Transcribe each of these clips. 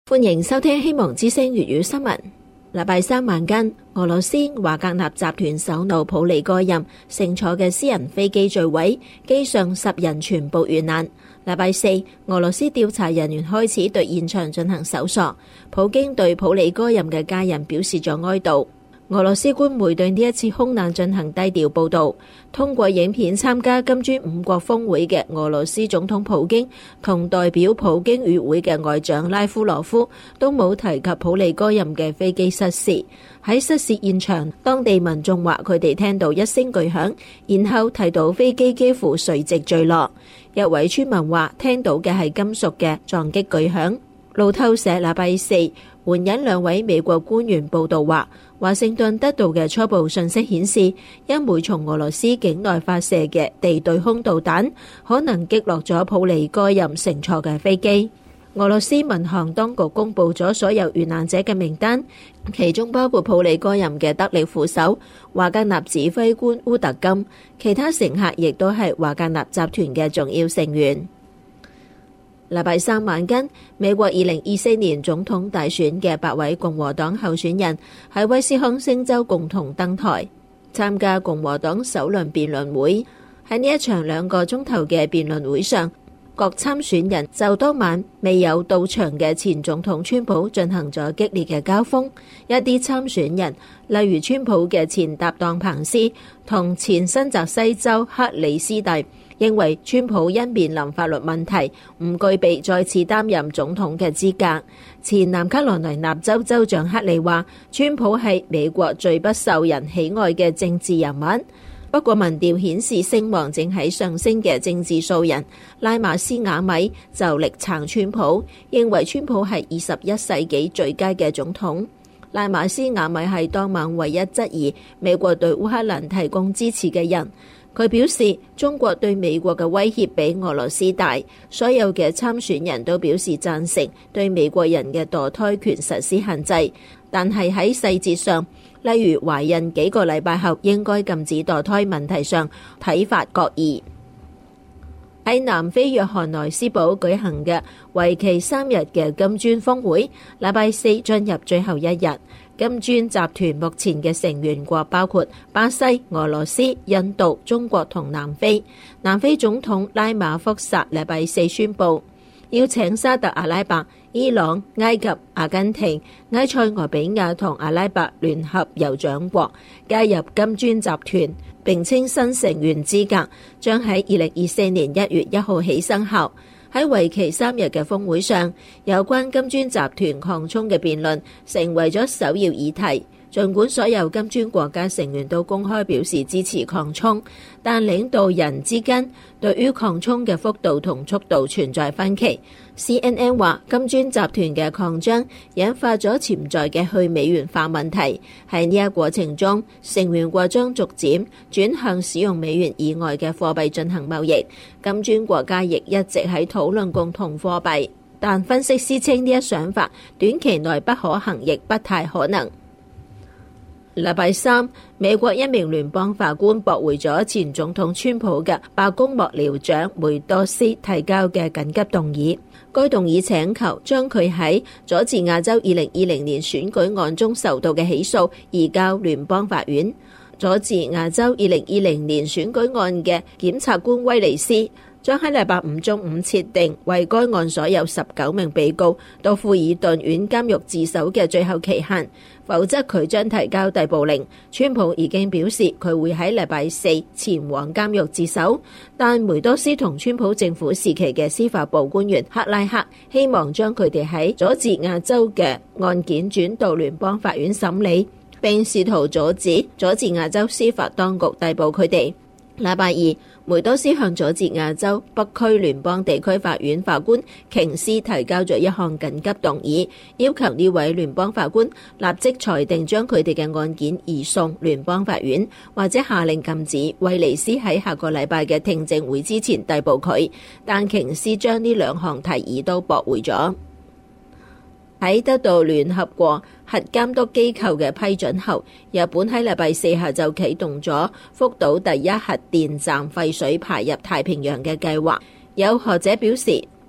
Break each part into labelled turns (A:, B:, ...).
A: 歡迎收聽希望之聲粵語新聞。禮拜三晚間，俄羅斯華格納集團首腦普里戈任乘坐嘅私人飛機墜毀，機上10人全部遇難。禮拜四，俄羅斯調查人員開始對現場進行搜索。普京對普里戈任嘅家人表示咗哀悼。俄羅斯官媒對呢一次空難進行低調報導。通過影片參加金磚5國峰會嘅俄羅斯總統普京同代表普京與會嘅外長拉夫羅夫都冇提及普里戈任嘅飛機失事。喺失事現場，當地民眾話佢哋聽到一聲巨響，然後睇到飛機幾乎垂直墜落。一位村民話聽到嘅係金屬嘅撞擊巨響。路透社禮拜四援引2位美國官員報道話，華盛頓得到嘅初步信息顯示，一枚從俄羅斯境內發射嘅地對空導彈可能擊落咗普里戈任乘坐嘅飛機。俄羅斯民航當局公布咗所有遇難者嘅名單，其中包括普里戈任嘅得力副手華格納指揮官烏特金，其他乘客亦都係華格納集團嘅重要成員。禮拜三晚間，美國2024年總統大選嘅8位共和黨候選人喺威斯康星州共同登台參加共和黨首輪辯論會。喺呢一場2個鐘頭嘅辯論會上，各參選人就當晚未有到場嘅前總統川普進行咗激烈嘅交鋒。一啲參選人，例如川普嘅前搭檔彭斯同前新澤西州克里斯蒂，認為川普因面臨法律問題，唔具備再次擔任總統嘅資格。前南卡羅來納州州長克里話，川普係美國最不受人喜愛嘅政治人物。不過民調顯示聲望正喺上升嘅政治素人拉馬斯瓦米就力撐川普，認為川普係21世紀最佳嘅總統。拉馬斯瓦米係當晚唯一質疑美國對烏克蘭提供支持嘅人。佢表示，中國對美國嘅威脅比俄羅斯大。所有嘅參選人都表示贊成對美國人嘅墮胎權實施限制，但係喺細節上，例如懷孕幾個禮拜後應該禁止墮胎問題上，睇法各異。喺南非約翰內斯堡舉行嘅為期3日嘅金磚峰會，禮拜四進入最後一日。金磚集團目前嘅成員國包括巴西、俄羅斯、印度、中國同南非。南非總統拉馬福薩禮拜四宣布，邀請沙特阿拉伯、伊朗、埃及、阿根廷、埃塞俄比亞同阿拉伯聯合酋長國加入金磚集團，並稱新成員資格將喺2024年1月1號起生效。喺為期3日嘅峰會上，有關金磚集團擴充嘅辯論成為咗首要議題。儘管所有金磚國家成員都公開表示支持擴充，但領導人之間對於擴充嘅幅度同速度存在分歧。CNN 話，金磚集團嘅擴張引發咗潛在嘅去美元化問題。喺呢一過程中，成員國將逐漸轉向使用美元以外嘅貨幣進行貿易。金磚國家亦一直喺討論共同貨幣，但分析師稱呢一想法短期內不可行，亦不太可能。禮拜三，美國一名聯邦法官駁回咗前總統川普嘅白宮幕僚長梅多斯提交嘅緊急動議。該動議請求將佢喺佐治亞州2020年選舉案中受到嘅起訴移交聯邦法院。佐治亞州2020年選舉案嘅檢察官威尼斯將喺禮拜五中午設定為該案所有19名被告到富爾頓縣監獄自首嘅最後期限，否則佢將提交逮捕令。川普已經表示佢會喺禮拜四前往監獄自首，但梅多斯同川普政府時期嘅司法部官員克拉克希望將佢哋喺佐治亞州嘅案件轉到聯邦法院審理，並試圖阻止佐治亞州司法當局逮捕佢哋。禮拜二，梅多斯向佐治亞州北區聯邦地區法院法官瓊斯提交咗一項緊急動議，要求呢位聯邦法官立即裁定將佢哋嘅案件移送聯邦法院，或者下令禁止威尼斯喺下個禮拜嘅聽證會之前逮捕佢。但瓊斯將呢兩項提議都駁回咗。喺得到聯合國核監督機構嘅批准後，日本喺禮拜四下晝啟動咗福島第一核電站廢水排入太平洋嘅計劃。有學者表示，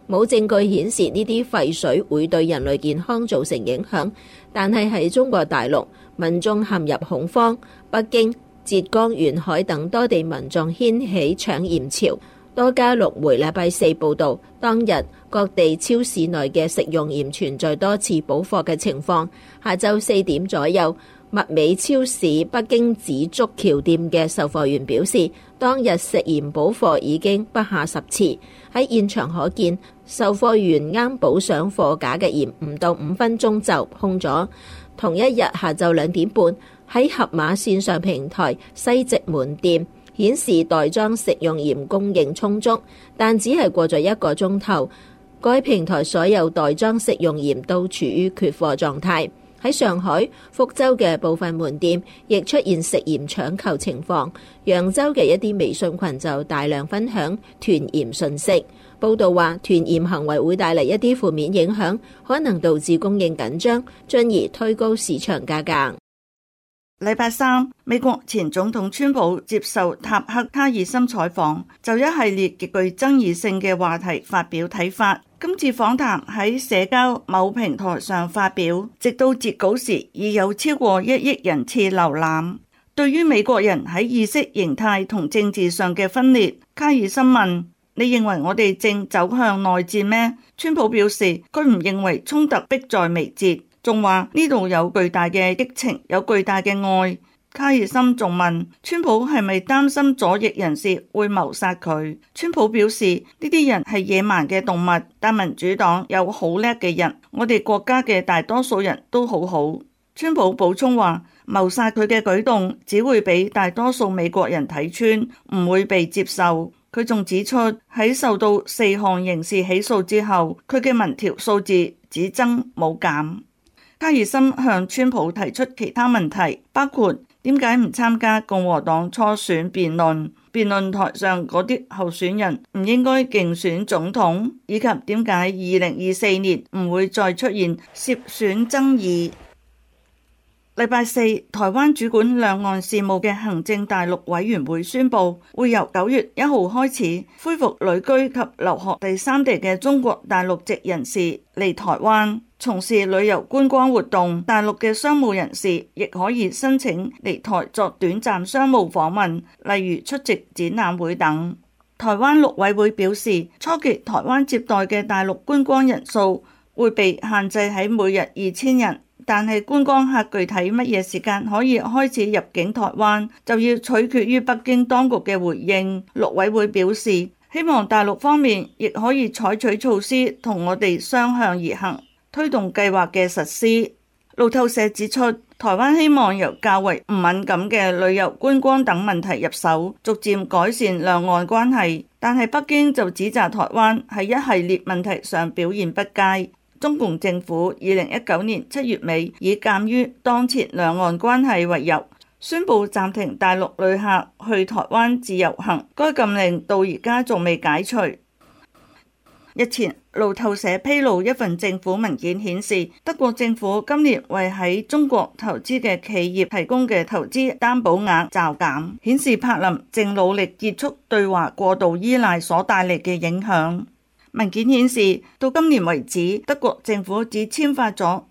A: 冇證據顯示呢啲廢水會對人類健康造成影響，但係喺中國大陸，民眾陷入恐慌，北京、浙江沿海等多地民眾掀起搶鹽潮。多家陸媒禮拜四報導，當日各地超市內嘅食用鹽存在多次補貨嘅情況。下晝4點左右，物美超市北京紫竹橋店嘅售貨員表示，當日食鹽補貨已經不下10次。喺現場可見，售貨員啱補上貨架嘅鹽唔到5分鐘就空咗。同一日下晝2點半，喺盒馬線上平台西直門店顯示袋裝食用鹽供應充足，但只係過咗1個鐘頭，該平台所有袋裝食用鹽都處於缺貨狀態。喺上海、福州嘅部分門店亦出現食鹽搶購情況，揚州嘅一啲微信群就大量分享囤鹽訊息。報道話，囤鹽行為會帶嚟一啲負面影響，可能導致供應緊張，進而推高市場價格。
B: 禮拜三，美國前總統川普接受塔克卡爾森採訪，就一系列極具爭議性嘅話題發表睇法。今次訪談喺社交某平台上發表，直到截稿時已有超過1億人次瀏覽。對於美國人喺意識形態同政治上嘅分裂，卡爾森問：你認為我哋正走向內戰咩？川普表示佢唔認為衝突迫在眉睫，仲話呢度有巨大嘅激情，有巨大嘅愛。卡爾森仲問川普係咪擔心左翼人士會謀殺佢？川普表示呢啲人係野蠻嘅動物，但民主黨有好叻嘅人，我哋國家嘅大多數人都好好。川普補充話，謀殺佢嘅舉動只會俾大多數美國人睇穿，唔會被接受。佢仲指出喺受到4項刑事起訴之後，佢嘅民調數字只增冇減。卡爾森向川普提出其他問題，包括點解唔參加共和黨初選辯論？辯論台上嗰啲候選人唔應該競選總統，以及點解2024年唔會再出現涉選爭議。禮拜四，台灣主管兩岸事務嘅行政大陸委員會宣布，會由9月1號開始恢復旅居及留學第三地嘅中國大陸籍人士嚟台灣從事旅遊觀光活動。大陸嘅商務人士亦可以申請嚟台作短暫商務訪問，例如出席展覽會等。台灣陸委會表示，初期台灣接待嘅大陸觀光人數會被限制喺每日2000人。但係觀光客具體乜嘢時間可以開始入境台灣，就要取決於北京當局嘅回應。陸委會表示，希望大陸方面亦可以採取措施同我哋相向而行，推動計劃嘅實施。路透社指出，台灣希望由較為唔敏感嘅旅遊觀光等問題入手，逐漸改善兩岸關係。但係北京就指責台灣喺一系列問題上表現不佳。中共政府2019年7月尾以鑑於當前兩岸關係為由，宣布暫停大陸旅客去台灣自由行，該禁令到而家仲未解除。日前，路透社披露一份政府文件顯示，德國政府今年為喺中國投資嘅企業提供嘅投資擔保額驟減，顯示柏林正努力結束對華過度依賴所帶嚟嘅影響。文件顯示，到今年為止，德國政府只簽發咗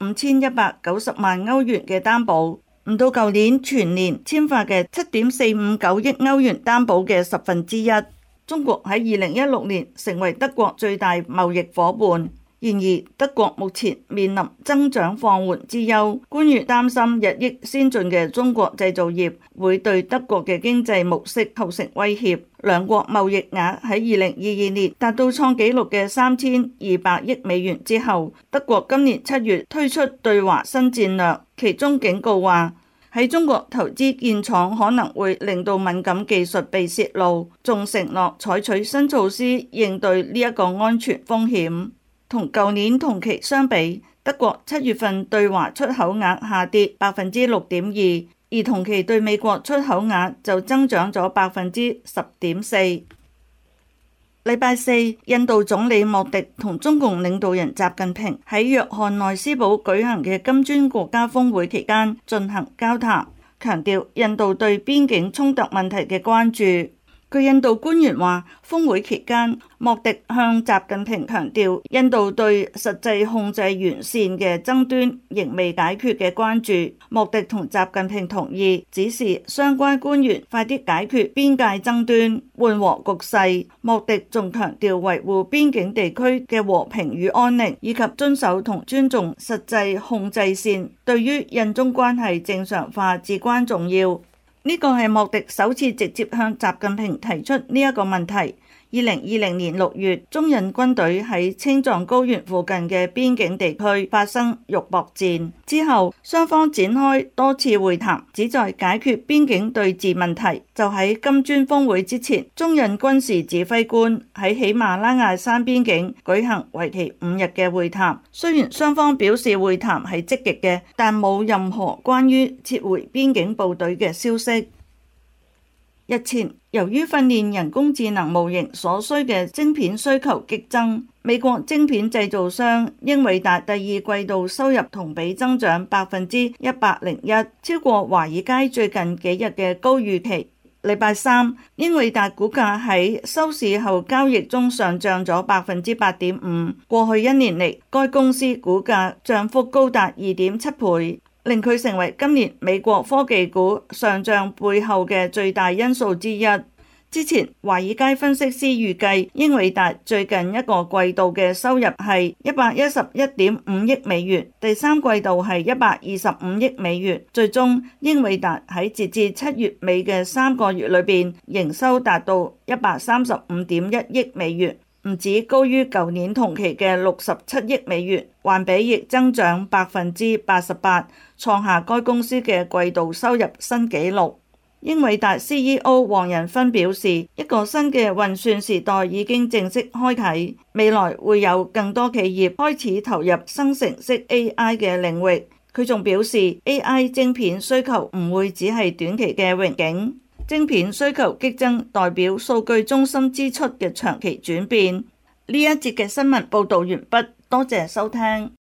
B: 5190萬歐元嘅擔保，唔到舊年全年簽發嘅7.459億歐元擔保嘅1/10。中國喺2016年成為德國最大貿易夥伴。然而，德國目前面臨增長放緩之憂，官員擔心日益先進嘅中國製造業會對德國嘅經濟模式構成威脅。兩國貿易額喺2022年達到創紀錄嘅3200億美元之後，德國今年7月推出對華新戰略，其中警告話喺中國投資建廠可能會令到敏感技術被洩露，仲承諾採取新措施應對呢一個安全風險。同舊年同期相比，德國7月份對華出口額下跌6.2%，而同期對美國出口額就增長咗10.4%。禮拜四，印度總理莫迪同中共領導人習近平喺約翰內斯堡舉行嘅金磚國家峰會期間進行交談，強調印度對邊境衝突問題嘅關注。 據印度官員話，峰會期間，莫迪向習近平強調印度對實際控制完善嘅爭端仍未解決嘅關注。莫迪同習近平同意指示相關官員快啲解決邊界爭端，緩和局勢。莫迪仲強調維護邊境地區嘅和平與安寧，以及遵守同尊重實際控制線，對於印中關係正常化至關重要。呢個係莫迪首次直接向習近平提出呢一個問題。2020年6月，中印軍隊喺青藏高原附近嘅邊境地區發生肉搏戰之後，雙方展開多次會談，旨在解決邊境對峙問題。就喺金磚峰會之前，中印軍事指揮官喺喜馬拉雅山邊境舉行為期5日嘅會談。雖然雙方表示會談係積極嘅，但冇任何關於撤回邊境部隊嘅消息。日前，由於訓練人工智能模型所需嘅晶片需求激增，美國晶片製造商英偉達第二季度收入同比增長101%，超過華爾街最近幾日嘅高預期。禮拜三，英偉達股價喺收市後交易中上漲咗8.5%。過去1年嚟，該公司股價漲幅高達2.7倍。令佢成為今年美國科技股上漲背後嘅最大因素之一。之前，華爾街分析師預計英偉達最近一個季度嘅收入係111.5億美元，第三季度係125億美元。最終，英偉達喺截至7月尾嘅3個月裏邊，營收達到135.1億美元。唔止高於舊年同期嘅67億美元，環比亦增長88%，創下該公司嘅季度收入新紀錄。英偉達 CEO 黃仁勳表示，一個新嘅運算時代已經正式開啟，未來會有更多企業開始投入生成式 AI 嘅領域。佢仲表示 AI 晶片需求唔會只係短期嘅榮景。晶片需求激增代表數據中心支出嘅長期轉變。呢一節嘅新聞報道完畢，多謝收聽。